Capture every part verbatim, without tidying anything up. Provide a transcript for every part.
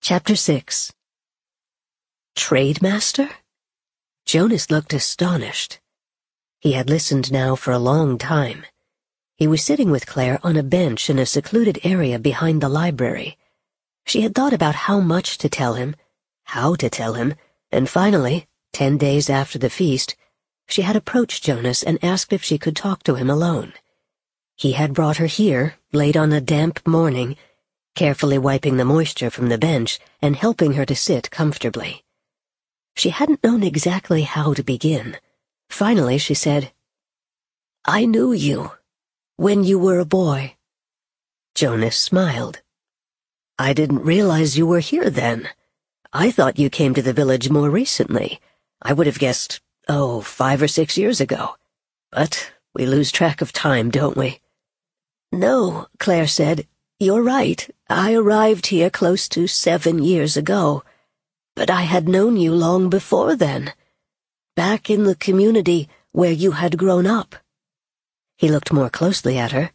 Chapter six. Trademaster? Jonas looked astonished. He had listened now for a long time. He was sitting with Claire on a bench in a secluded area behind the library. She had thought about how much to tell him, how to tell him, and finally, ten days after the feast, she had approached Jonas and asked if she could talk to him alone. He had brought her here, late on a damp morning, carefully wiping the moisture from the bench and helping her to sit comfortably. She hadn't known exactly how to begin. Finally, she said, "I knew you, when you were a boy." Jonas smiled. "I didn't realize you were here then. I thought you came to the village more recently. I would have guessed, oh, five or six years ago. But we lose track of time, don't we?" "No," Claire said. "You're right. I arrived here close to seven years ago. But I had known you long before then, back in the community where you had grown up." He looked more closely at her.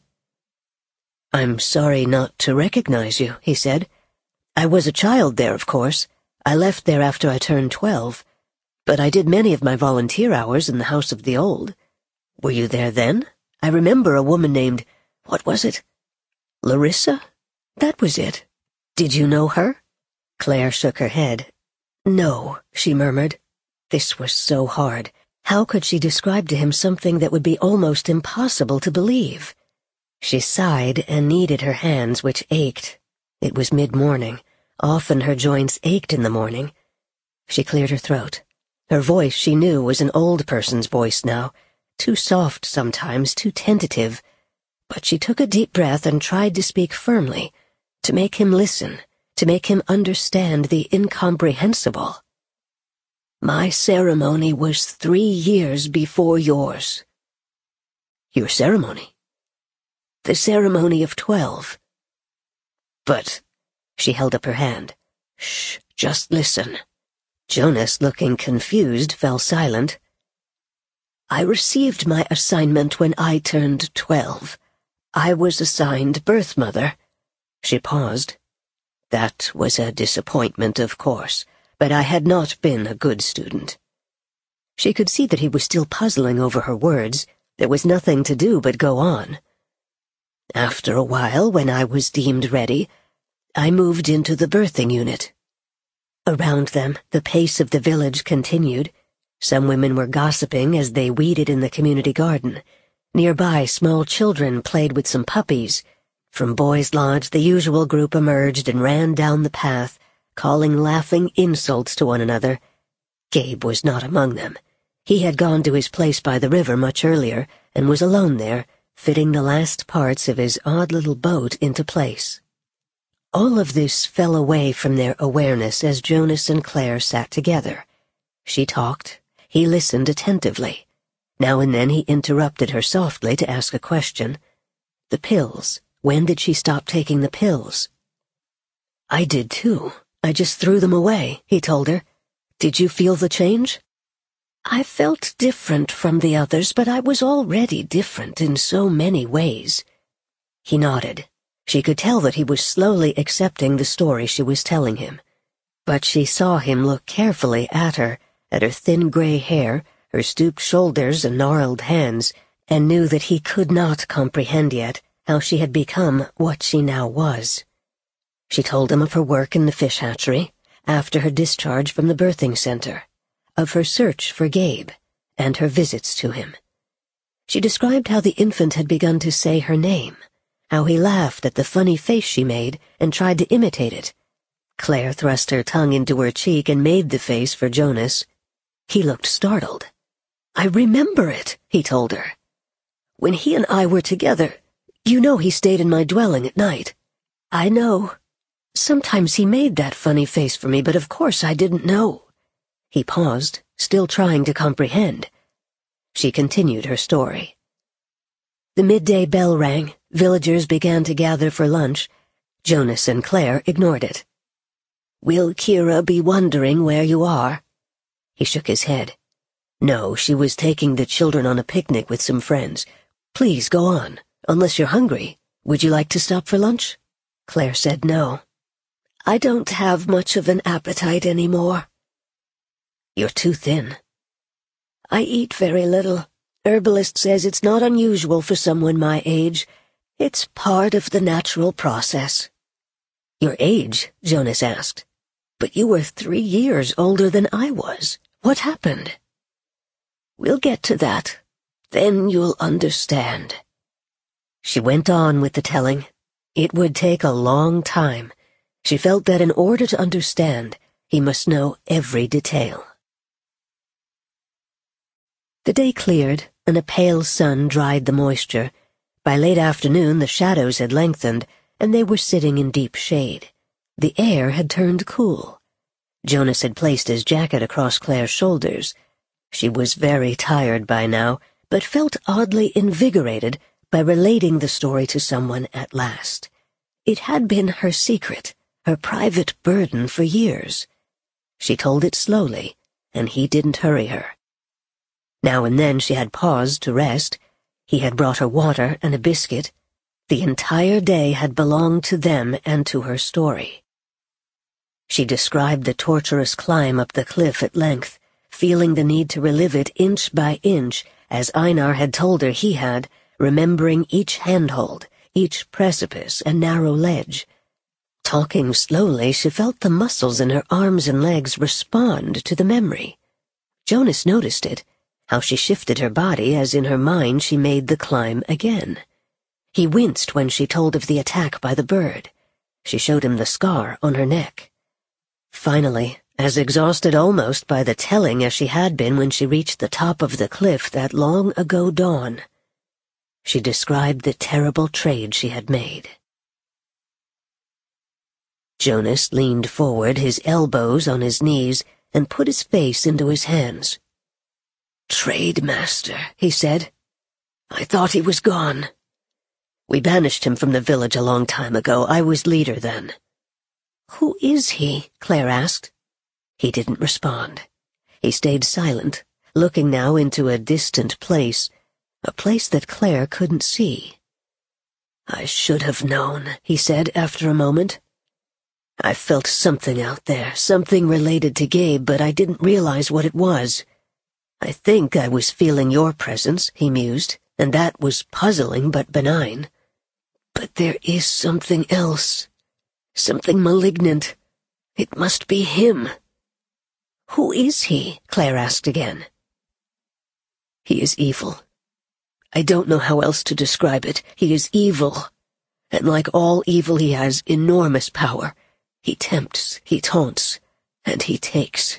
"I'm sorry not to recognize you," he said. "I was a child there, of course. I left there after I turned twelve. But I did many of my volunteer hours in the House of the Old. Were you there then? I remember a woman named, what was it? Larissa? That was it. Did you know her?" Claire shook her head. "No," she murmured. This was so hard. How could she describe to him something that would be almost impossible to believe? She sighed and kneaded her hands, which ached. It was mid-morning. Often her joints ached in the morning. She cleared her throat. Her voice, she knew, was an old person's voice now, too soft sometimes, too tentative. But she took a deep breath and tried to speak firmly, to make him listen, to make him understand the incomprehensible. "My ceremony was three years before yours." "Your ceremony?" "The ceremony of twelve." "But—" She held up her hand. "Shh, just listen." Jonas, looking confused, fell silent. "I received my assignment when I turned twelve. I was assigned birth mother." She paused. "That was a disappointment, of course, but I had not been a good student." She could see that he was still puzzling over her words. There was nothing to do but go on. "After a while, when I was deemed ready, I moved into the birthing unit." Around them, the pace of the village continued. Some women were gossiping as they weeded in the community garden. Nearby, small children played with some puppies. From Boys' Lodge, the usual group emerged and ran down the path, calling laughing insults to one another. Gabe was not among them. He had gone to his place by the river much earlier and was alone there, fitting the last parts of his odd little boat into place. All of this fell away from their awareness as Jonas and Claire sat together. She talked. He listened attentively. Now and then he interrupted her softly to ask a question. "The pills. When did she stop taking the pills?" "I did too. I just threw them away," he told her. "Did you feel the change?" "I felt different from the others, but I was already different in so many ways." He nodded. She could tell that he was slowly accepting the story she was telling him. But she saw him look carefully at her, at her thin gray hair, her stooped shoulders and gnarled hands, and knew that he could not comprehend yet how she had become what she now was. She told him of her work in the fish hatchery, after her discharge from the birthing center, of her search for Gabe, and her visits to him. She described how the infant had begun to say her name, how he laughed at the funny face she made and tried to imitate it. Claire thrust her tongue into her cheek and made the face for Jonas. He looked startled. "I remember it," he told her. "When he and I were together, you know he stayed in my dwelling at night." "I know. Sometimes he made that funny face for me, but of course I didn't know." He paused, still trying to comprehend. She continued her story. The midday bell rang. Villagers began to gather for lunch. Jonas and Claire ignored it. "Will Kira be wondering where you are?" He shook his head. "No, she was taking the children on a picnic with some friends. Please go on, unless you're hungry. Would you like to stop for lunch?" Claire said no. I don't have much of an appetite anymore. You're too thin. I eat very little. Herbalist says it's not unusual for someone my age. It's part of the natural process. Your age? Jonas asked. But you were three years older than I was. What happened? We'll get to that. Then you'll understand. She went on with the telling. It would take a long time. She felt that in order to understand, he must know every detail. The day cleared, and a pale sun dried the moisture. By late afternoon, the shadows had lengthened, and they were sitting in deep shade. The air had turned cool. Jonas had placed his jacket across Claire's shoulders. She was very tired by now, but felt oddly invigorated by relating the story to someone at last. It had been her secret, her private burden for years. She told it slowly, and he didn't hurry her. Now and then she had paused to rest. He had brought her water and a biscuit. The entire day had belonged to them and to her story. She described the torturous climb up the cliff at length, feeling the need to relive it inch by inch, as Einar had told her he had, remembering each handhold, each precipice and narrow ledge. Talking slowly, she felt the muscles in her arms and legs respond to the memory. Jonas noticed it, how she shifted her body as in her mind she made the climb again. He winced when she told of the attack by the bird. She showed him the scar on her neck. Finally, as exhausted almost by the telling as she had been when she reached the top of the cliff that long ago dawn, she described the terrible trade she had made. Jonas leaned forward, his elbows on his knees, and put his face into his hands. "Trade master," he said. "I thought he was gone. We banished him from the village a long time ago. I was leader then." "Who is he?" Claire asked. He didn't respond. He stayed silent, looking now into a distant place, a place that Claire couldn't see. "I should have known," he said after a moment. "I felt something out there, something related to Gabe, but I didn't realize what it was. I think I was feeling your presence," he mused, "and that was puzzling but benign. But there is something else, something malignant. It must be him." "Who is he?" Claire asked again. "He is evil. I don't know how else to describe it. He is evil, and like all evil he has enormous power. He tempts, he taunts, and he takes."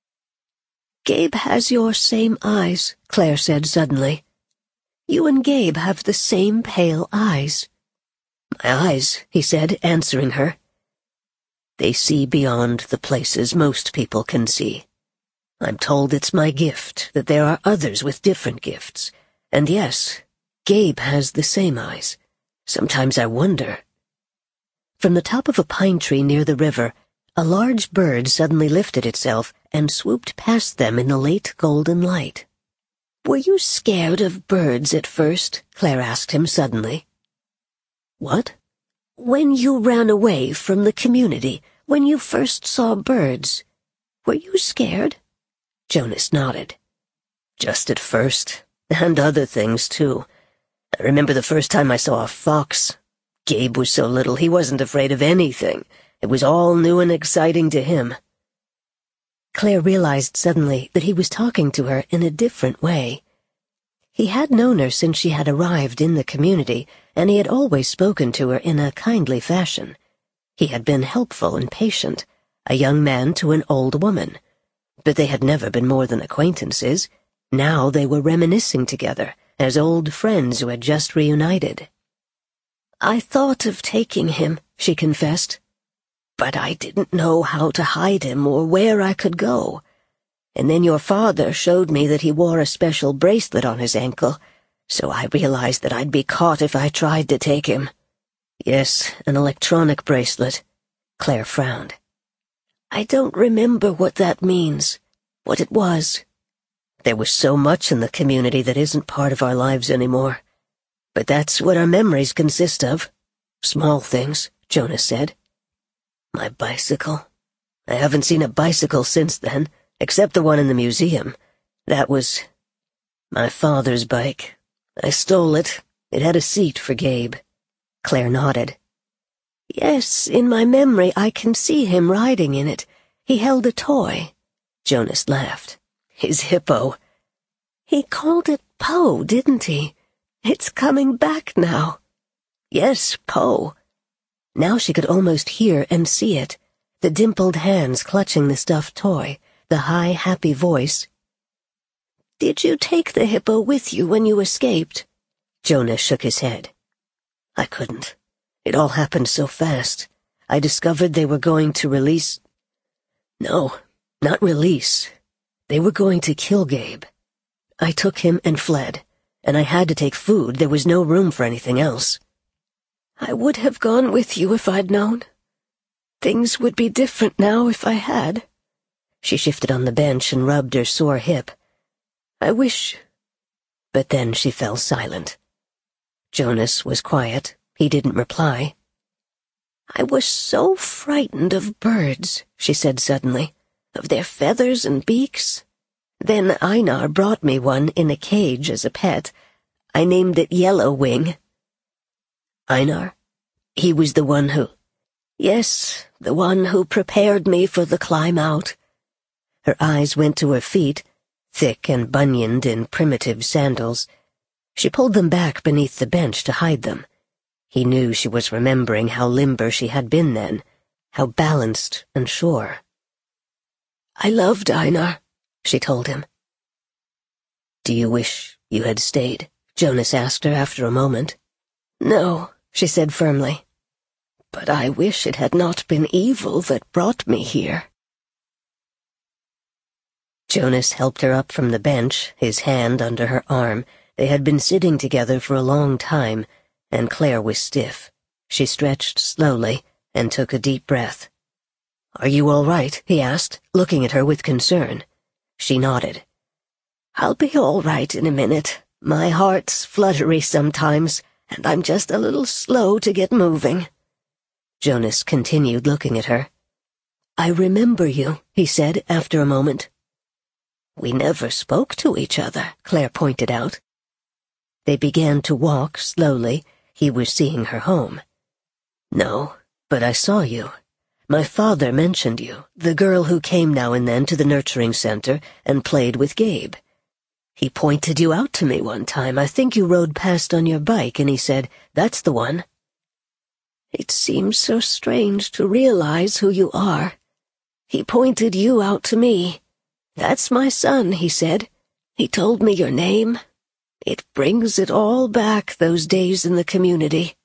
"Gabe has your same eyes," Claire said suddenly. "You and Gabe have the same pale eyes." "My eyes," he said, answering her. "They see beyond the places most people can see. I'm told it's my gift, that there are others with different gifts. And yes, Gabe has the same eyes. Sometimes I wonder." From the top of a pine tree near the river, a large bird suddenly lifted itself and swooped past them in the late golden light. "Were you scared of birds at first?" Claire asked him suddenly. "What?" "When you ran away from the community, when you first saw birds, were you scared?" Jonas nodded. "Just at first, and other things too. I remember the first time I saw a fox. Gabe was so little he wasn't afraid of anything. It was all new and exciting to him." Claire realized suddenly that he was talking to her in a different way. He had known her since she had arrived in the community, and he had always spoken to her in a kindly fashion. He had been helpful and patient, a young man to an old woman. But they had never been more than acquaintances. Now they were reminiscing together, as old friends who had just reunited. "I thought of taking him," she confessed. "But I didn't know how to hide him or where I could go. And then your father showed me that he wore a special bracelet on his ankle, so I realized that I'd be caught if I tried to take him." "Yes, an electronic bracelet." Claire frowned. "I don't remember what that means, what it was. There was so much in the community that isn't part of our lives anymore. But that's what our memories consist of. Small things," Jonas said. My bicycle? I haven't seen a bicycle since then, except the one in the museum. That was my father's bike. I stole it. It had a seat for Gabe. Claire nodded. Yes, in my memory I can see him riding in it. He held a toy. Jonas laughed. His hippo. He called it Poe, didn't he? It's coming back now. Yes, Poe. Now she could almost hear and see it, the dimpled hands clutching the stuffed toy, the high, happy voice. Did you take the hippo with you when you escaped? Jonas shook his head. I couldn't. It all happened so fast. I discovered they were going to release... No, not release. They were going to kill Gabe. I took him and fled, and I had to take food. There was no room for anything else. I would have gone with you if I'd known. Things would be different now if I had. She shifted on the bench and rubbed her sore hip. I wish... But then she fell silent. Jonas was quiet. He didn't reply. I was so frightened of birds, she said suddenly, of their feathers and beaks. Then Einar brought me one in a cage as a pet. I named it Yellow Wing. Einar? He was the one who... Yes, the one who prepared me for the climb out. Her eyes went to her feet, thick and bunioned in primitive sandals. She pulled them back beneath the bench to hide them. He knew she was remembering how limber she had been then, how balanced and sure. I loved Einar, she told him. Do you wish you had stayed? Jonas asked her after a moment. No, she said firmly. But I wish it had not been evil that brought me here. Jonas helped her up from the bench, his hand under her arm. They had been sitting together for a long time, and Claire was stiff. She stretched slowly and took a deep breath. Are you all right? He asked, looking at her with concern. She nodded. I'll be all right in a minute. My heart's fluttery sometimes, and I'm just a little slow to get moving. Jonas continued looking at her. I remember you, he said after a moment. We never spoke to each other, Claire pointed out. They began to walk slowly. He was seeing her home. No, but I saw you. My father mentioned you, the girl who came now and then to the nurturing center and played with Gabe. He pointed you out to me one time. I think you rode past on your bike, and he said, that's the one. It seems so strange to realize who you are. He pointed you out to me. That's my son, he said. He told me your name. It brings it all back, those days in the community.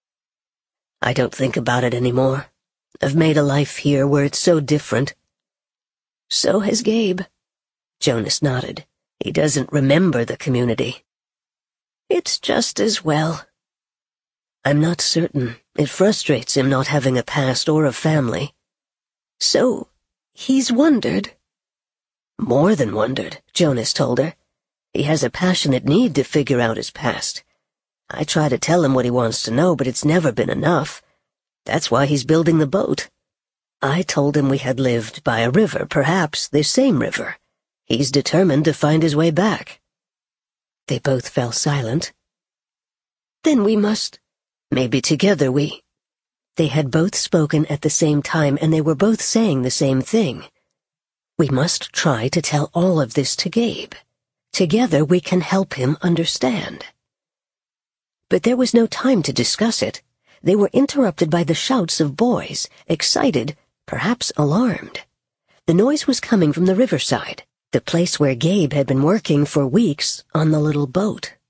I don't think about it anymore. I've made a life here where it's so different. So has Gabe. Jonas nodded. He doesn't remember the community. It's just as well. I'm not certain. It frustrates him not having a past or a family. So, he's wondered. More than wondered, Jonas told her. He has a passionate need to figure out his past. I try to tell him what he wants to know, but it's never been enough. That's why he's building the boat. I told him we had lived by a river, perhaps this same river. He's determined to find his way back. They both fell silent. Then we must... Maybe together we... They had both spoken at the same time, and they were both saying the same thing. We must try to tell all of this to Gabe. Together we can help him understand. But there was no time to discuss it. They were interrupted by the shouts of boys, excited, perhaps alarmed. The noise was coming from the riverside, the place where Gabe had been working for weeks on the little boat.